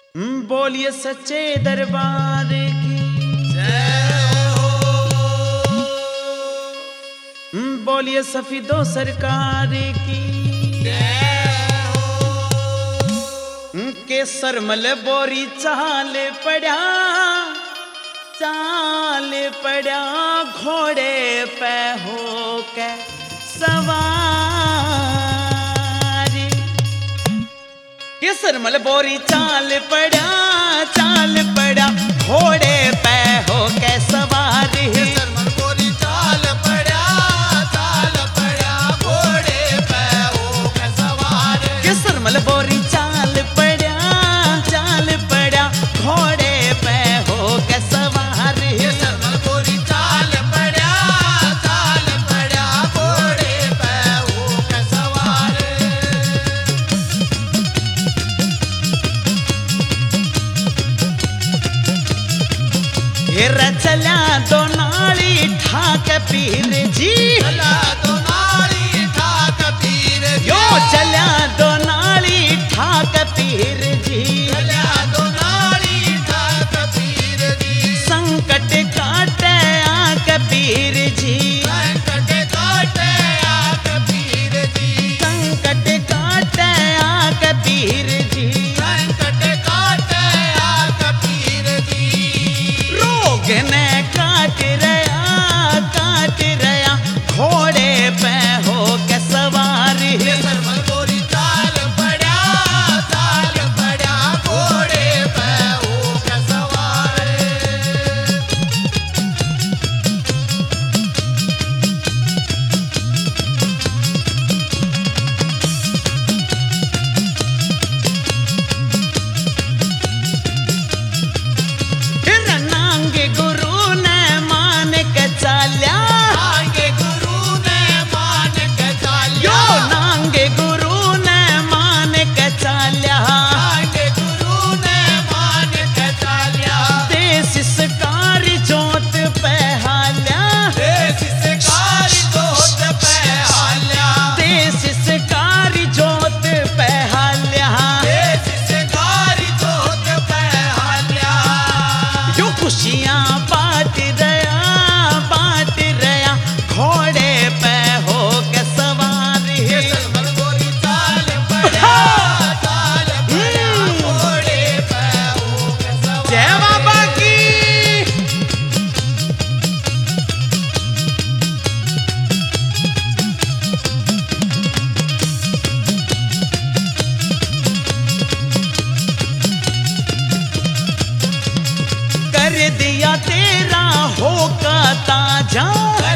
बोलिए सच्चे दरबार की जय हो। बोलिए सफीदो सरकार की जय हो। केसर मल बोरी चाल पड़ा घोड़े पे हो के सवारी। केसर मल बोरी चाल पड़ा घोड़े पे हो के सवारी। केसर मल बोरी चाल पड़ा घोड़े पे हो के सवारी। केसर मल बोरी चाल पड़ा घोड़े पे हो के सवारी। केसर मल बोरी चाल पड़ा घोड़े पे हो के सवारी। हेरा चला दो नाली ठाक पीर जी। चला दो नाली ठाक पीर जी। यो चला दो नाली ठाक पीर जी। चला दो नाली ठाक पीर जी। संकट काटे आक पीर जी। संकट काटे आक पीर जी। संकट काटे आक पीर जी। संकट काटे आक पीर जी। रोग ने काट रया घोड़े पे हो के सवारी। केसर मल बोरी चाल पड़ा घोड़े पे हो के सवारी। नांगे गुरु ने मान के चाल्या। आगे गुरु ने मान के चाल्या। यो नांगे गुरु ने मान के चाल्या। आगे गुरु ने मान के चाल्या। देश सरकारी जोत पे हाल्या। देश सरकारी जोत पे हाल्या। देश सरकारी जोत पे हाल्या। देश सरकारी जोत पे हाल्या। जो खुशियां बांट रया घोड़े पे हो के सवारी। केसर मल बोरी चाल पड़ा घोड़े पे हो के सवारी। जय बाबा की। कर दिया तेरा होका ताजा।